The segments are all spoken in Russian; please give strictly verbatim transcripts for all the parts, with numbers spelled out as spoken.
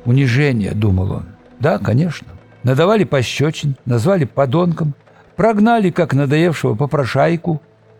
Унижение, думал он. Да, конечно. Надавали пощечин, назвали подонком, прогнали, как надоевшего попрошайку.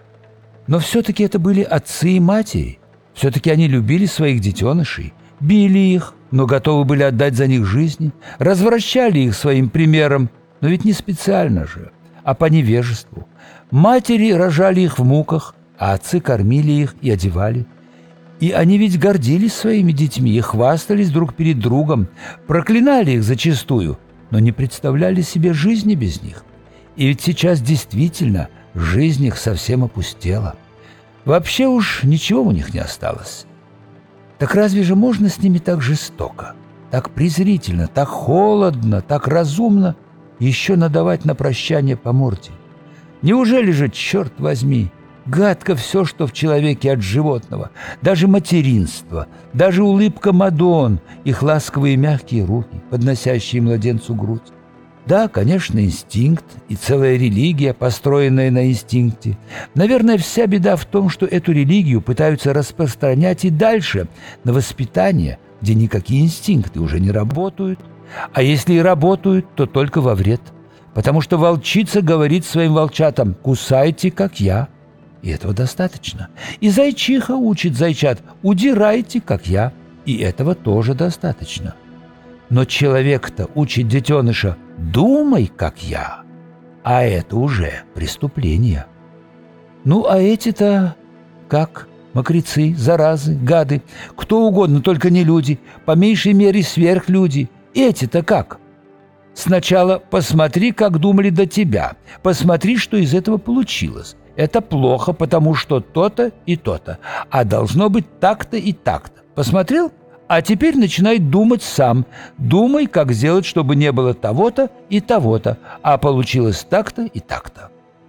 Но все-таки это были отцы и матери. Все-таки они любили своих детенышей, били их, но готовы были отдать за них жизни, развращали их своим примером, но ведь не специально же, а по невежеству. Матери рожали их в муках, а отцы кормили их и одевали. И они ведь гордились своими детьми и хвастались друг перед другом, проклинали их зачастую, но не представляли себе жизни без них. И ведь сейчас действительно жизнь их совсем опустела. Вообще уж ничего у них не осталось. Так разве же можно с ними так жестоко, так презрительно, так холодно, так разумно еще надавать на прощание по морде? Неужели же, черт возьми, гадко все, что в человеке от животного, даже материнство, даже улыбка Мадон, их ласковые мягкие руки, подносящие младенцу грудь? Да, конечно, инстинкт и целая религия, построенная на инстинкте. Наверное, вся беда в том, что эту религию пытаются распространять и дальше, на воспитание, где никакие инстинкты уже не работают. А если и работают, то только во вред. Потому что волчица говорит своим волчатам: «Кусайте, как я». И этого достаточно. И зайчиха учит зайчат: «Удирайте, как я». И этого тоже достаточно. Но человек-то учит детеныша: «Думай, как я». А это уже преступление. Ну, а эти-то как? Мокрецы, заразы, гады, кто угодно, только не люди, по меньшей мере сверхлюди. Эти-то как? Сначала посмотри, как думали до тебя, посмотри, что из этого получилось. Это плохо, потому что то-то и то-то, а должно быть так-то и так-то. Посмотрел? А теперь начинай думать сам. Думай, как сделать, чтобы не было того-то и того-то, а получилось так-то и так-то.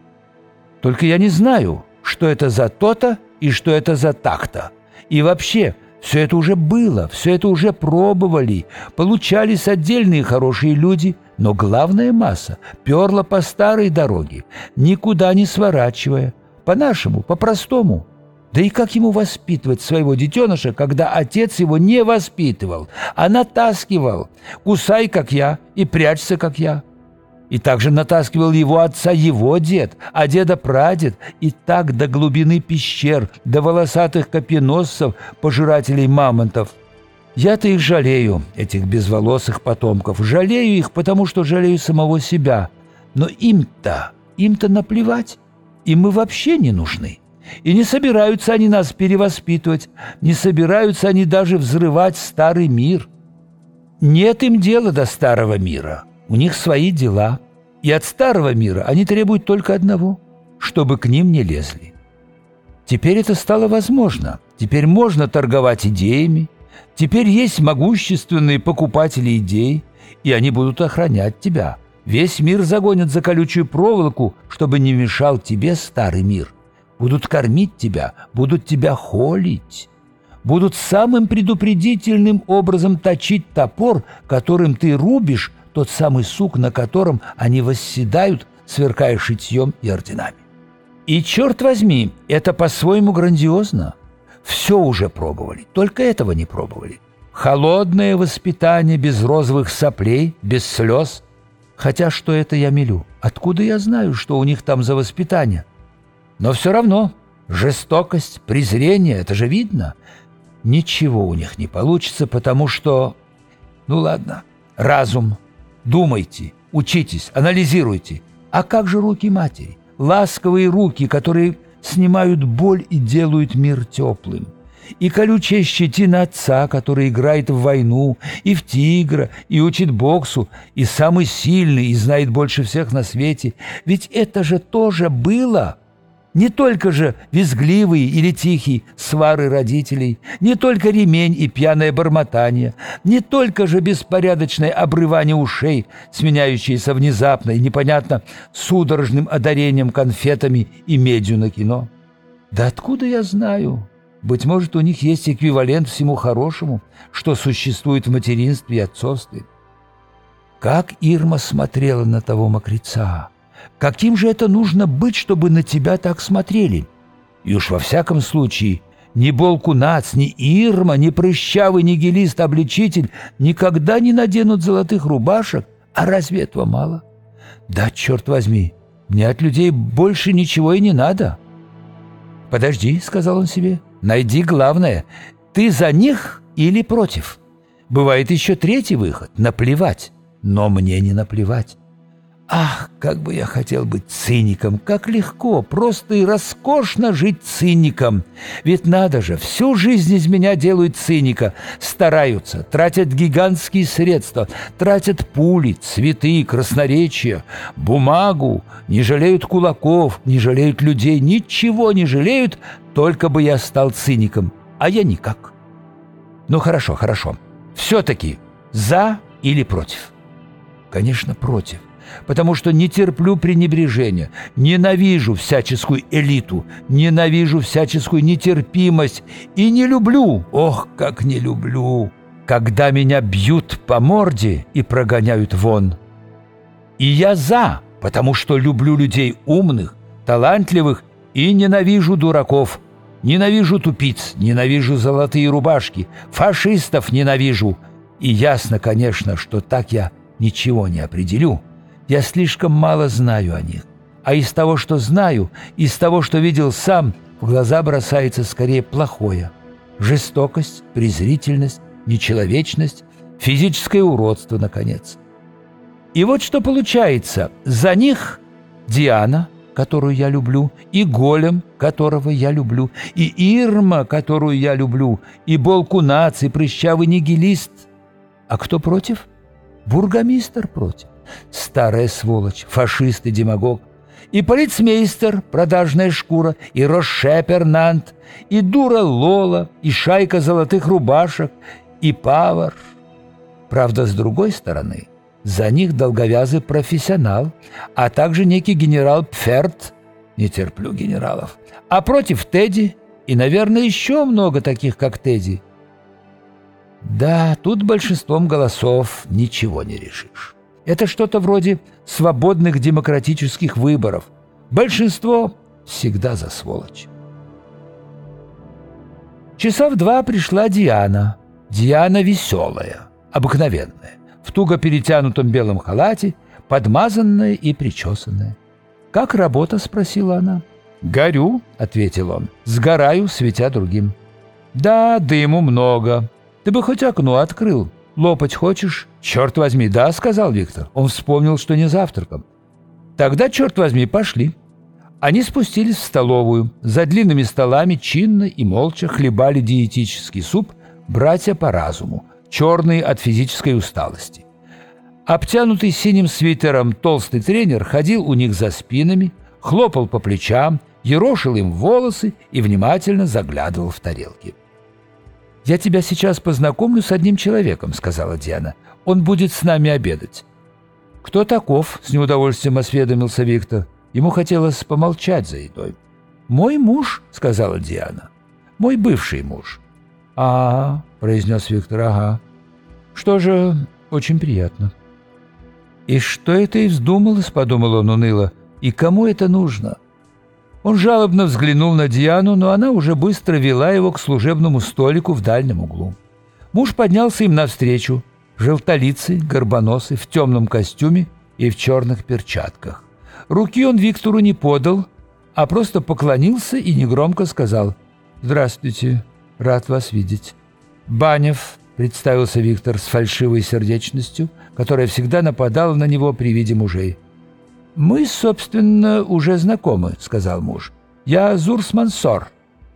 Только я не знаю, что это за то-то и что это за так-то. И вообще, все это уже было, все это уже пробовали. Получались отдельные хорошие люди, но главная масса перла по старой дороге, никуда не сворачивая, по-нашему, по-простому. Да и как ему воспитывать своего детеныша, когда отец его не воспитывал, а натаскивал: «Кусай, как я, и прячься, как я». И также натаскивал его отца его дед, а деда прадед, и так до глубины пещер, до волосатых копьеносцев, пожирателей мамонтов. Я-то их жалею, этих безволосых потомков, жалею их, потому что жалею самого себя. Но им-то, им-то наплевать, им мы вообще не нужны. И не собираются они нас перевоспитывать, не собираются они даже взрывать старый мир. Нет им дела до старого мира, у них свои дела. И от старого мира они требуют только одного – чтобы к ним не лезли. Теперь это стало возможно, теперь можно торговать идеями, теперь есть могущественные покупатели идей, и они будут охранять тебя. Весь мир загонят за колючую проволоку, чтобы не мешал тебе старый мир. Будут кормить тебя, будут тебя холить, будут самым предупредительным образом точить топор, которым ты рубишь тот самый сук, на котором они восседают, сверкая шитьем и орденами. И, черт возьми, это по-своему грандиозно. Все уже пробовали, только этого не пробовали. Холодное воспитание без розовых соплей, без слез. Хотя что это я мелю? Откуда я знаю, что у них там за воспитание? Но все равно жестокость, презрение, это же видно. Ничего у них не получится, потому что... Ну ладно, разум. Думайте, учитесь, анализируйте. А как же руки матери? Ласковые руки, которые снимают боль и делают мир теплым. И колючая щетина отца, который играет в войну, и в тигра, и учит боксу, и самый сильный, и знает больше всех на свете. Ведь это же тоже было. Не только же визгливые или тихие свары родителей, не только ремень и пьяное бормотание, не только же беспорядочное обрывание ушей, сменяющееся внезапно и непонятно судорожным одарением конфетами и медью на кино. Да откуда я знаю? Быть может, у них есть эквивалент всему хорошему, что существует в материнстве и отцовстве. Как Ирма смотрела на того мокреца! Каким же это нужно быть, чтобы на тебя так смотрели? И уж во всяком случае Ни Болкунац, ни Ирма, ни прыщавый нигилист-обличитель никогда не наденут золотых рубашек. А разве этого мало? Да, черт возьми, мне от людей больше ничего и не надо. «Подожди», — сказал он себе, — «найди главное. Ты за них или против? Бывает еще третий выход — наплевать. Но мне не наплевать. Ах, как бы я хотел быть циником! Как легко, просто и роскошно жить циником! Ведь надо же, всю жизнь из меня делают циника. Стараются, тратят гигантские средства, тратят пули, цветы, красноречие, бумагу, не жалеют кулаков, не жалеют людей, ничего не жалеют, только бы я стал циником. А я никак. Ну хорошо, хорошо. Все-таки за или против? Конечно, против. Потому что не терплю пренебрежения, ненавижу всяческую элиту, ненавижу всяческую нетерпимость и не люблю, ох, как не люблю, когда меня бьют по морде и прогоняют вон. И я за, потому что люблю людей умных, талантливых и ненавижу дураков, ненавижу тупиц, ненавижу золотые рубашки, фашистов ненавижу. И ясно, конечно, что так я ничего не определю. Я слишком мало знаю о них. А из того, что знаю, из того, что видел сам, в глаза бросается скорее плохое. Жестокость, презрительность, нечеловечность, физическое уродство, наконец. И вот что получается. За них Диана, которую я люблю, и Голем, которого я люблю, и Ирма, которую я люблю, и Болкунац, и прыщавый нигилист. А кто против? Бургомистр против. Старая сволочь, фашист и демагог, и полицмейстер, продажная шкура, и Роше-Пернант, и дура Лола, и шайка золотых рубашек, и повар. Правда, с другой стороны, за них долговязый профессионал, а также некий генерал Пферт, не терплю генералов, а против Тедди, и, наверное, еще много таких, как Тедди. Да, тут большинством голосов ничего не решишь. Это что-то вроде свободных демократических выборов. Большинство всегда за сволочь. Часа в два пришла Диана. Диана веселая, обыкновенная, в туго перетянутом белом халате, подмазанная и причесанная. «Как работа?» — спросила она. «Горю», — ответил он, — «сгораю, светя другим». «Да, дыму много. Ты бы хоть окно открыл. Лопать хочешь?» «Черт возьми, да», — сказал Виктор. Он вспомнил, что не завтраком. «Тогда, черт возьми, пошли». Они спустились в столовую. За длинными столами чинно и молча хлебали диетический суп братья по разуму, черные от физической усталости. Обтянутый синим свитером толстый тренер ходил у них за спинами, хлопал по плечам, ерошил им волосы и внимательно заглядывал в тарелки. «Я тебя сейчас познакомлю с одним человеком», — сказала Диана. «Он будет с нами обедать». «Кто таков?» — с неудовольствием осведомился Виктор. Ему хотелось помолчать за едой. «Мой муж», — сказала Диана. «Мой бывший муж». «А-а», — произнес Виктор, — «ага». «Что же, очень приятно». «И что это и вздумалось?» — подумал он уныло. «И кому это нужно?» Он жалобно взглянул на Диану, но она уже быстро вела его к служебному столику в дальнем углу. Муж поднялся им навстречу, желтолицый, горбоносый, в темном костюме и в черных перчатках. Руки он Виктору не подал, а просто поклонился и негромко сказал: «Здравствуйте, рад вас видеть». «Банев», — представился Виктор с фальшивой сердечностью, которая всегда нападала на него при виде мужей. «Мы, собственно, уже знакомы», — сказал муж. «Я Зурс Мансор».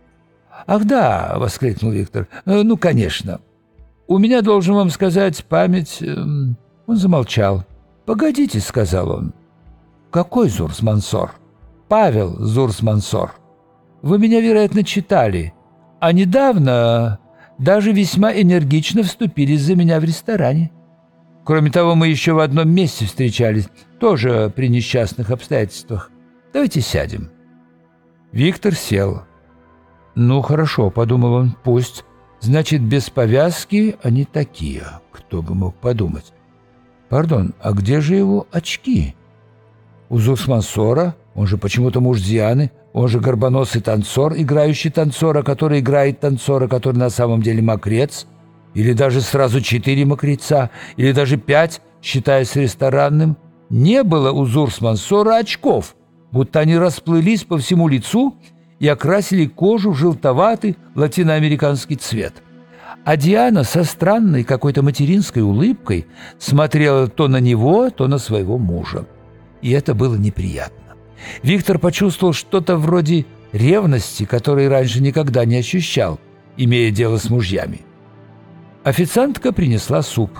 «Ах да», — воскликнул Виктор, — «ну, конечно. У меня, должен вам сказать, память...» Он замолчал. «Погодите», — сказал он. «Какой Зурс Мансор?» «Павел Зурс Мансор. Вы меня, вероятно, читали, а недавно даже весьма энергично вступились за меня в ресторане. Кроме того, мы еще в одном месте встречались, тоже при несчастных обстоятельствах. Давайте сядем». Виктор сел. «Ну, хорошо», — подумал он, — «пусть. Значит, без повязки они такие. Кто бы мог подумать. Пардон, а где же его очки? У Зурс Мансора, он же почему-то муж Дианы, Он же горбоносый танцор, играющий танцора, который играет танцора, который на самом деле мокрец, или даже сразу четыре мокреца, или даже пять, считаясь ресторанным. Не было у Зурс-Мансора очков, будто они расплылись по всему лицу и окрасили кожу в желтоватый латиноамериканский цвет. А Диана со странной какой-то материнской улыбкой смотрела то на него, то на своего мужа. И это было неприятно. Виктор почувствовал что-то вроде ревности, которой раньше никогда не ощущал, имея дело с мужьями. Официантка принесла суп.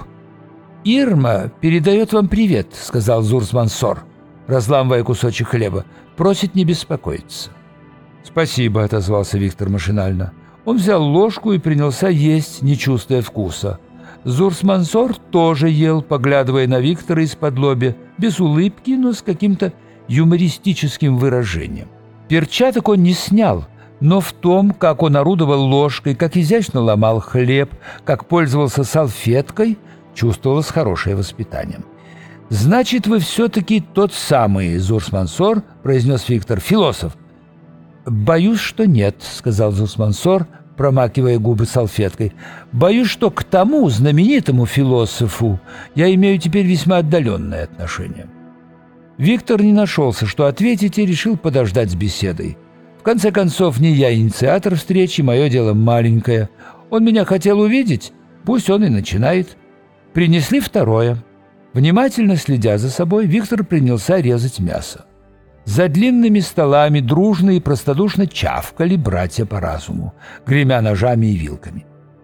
«Ирма передает вам привет», — сказал Зурс-Мансор, разламывая кусочек хлеба. «Просит не беспокоиться». «Спасибо», — отозвался Виктор машинально. Он взял ложку и принялся есть, не чувствуя вкуса. Зурс-Мансор тоже ел, поглядывая на Виктора из-под лобья, без улыбки, но с каким-то юмористическим выражением. Перчаток он не снял, но в том, как он орудовал ложкой, как изящно ломал хлеб, как пользовался салфеткой, чувствовалось хорошее воспитание. «Значит, вы все-таки тот самый Зурс-Мансор», — произнес Виктор, — «философ». «Боюсь, что нет», — сказал Зурс-Мансор, промакивая губы салфеткой. «Боюсь, что к тому знаменитому философу я имею теперь весьма отдаленное отношение». Виктор не нашелся, что ответить, и решил подождать с беседой. В конце концов, не я инициатор встречи, мое дело маленькое. Он меня хотел увидеть, пусть он и начинает. Принесли второе. Внимательно следя за собой, Виктор принялся резать мясо. За длинными столами дружно и простодушно чавкали братья по разуму, гремя ножами и вилками.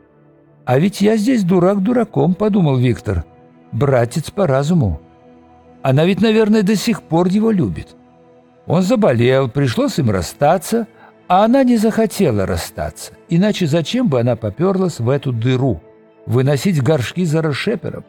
«А ведь я здесь дурак дураком», — подумал Виктор. «Братец по разуму. Она ведь, наверное, до сих пор его любит. Он заболел, пришлось им расстаться, а она не захотела расстаться. Иначе зачем бы она поперлась в эту дыру, выносить горшки за расшепером?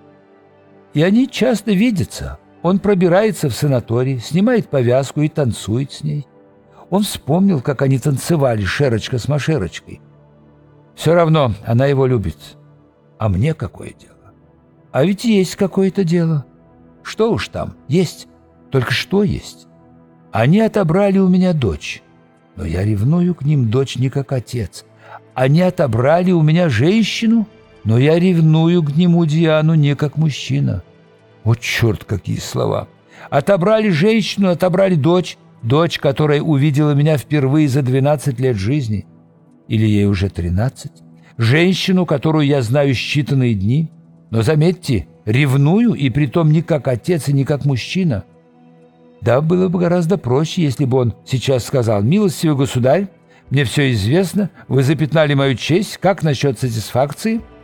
И они часто видятся. Он пробирается в санаторий, снимает повязку и танцует с ней. Он вспомнил, как они танцевали Шерочка с Машерочкой. Все равно она его любит. А мне какое дело? А ведь есть какое-то дело. Что уж там, есть. Только что есть? Они отобрали у меня дочь. Но я ревную к ним дочь не как отец. Они отобрали у меня женщину, но я ревную к нему Диану не как мужчина. О, черт, какие слова! Отобрали женщину, отобрали дочь, дочь, которая увидела меня впервые за двенадцать лет жизни. Или ей уже тринадцать. Женщину, которую я знаю считанные дни. Но заметьте, ревную, и притом не как отец и не как мужчина. Да, было бы гораздо проще, если бы он сейчас сказал: «Милостивый государь, мне все известно, вы запятнали мою честь, как насчет сатисфакции?»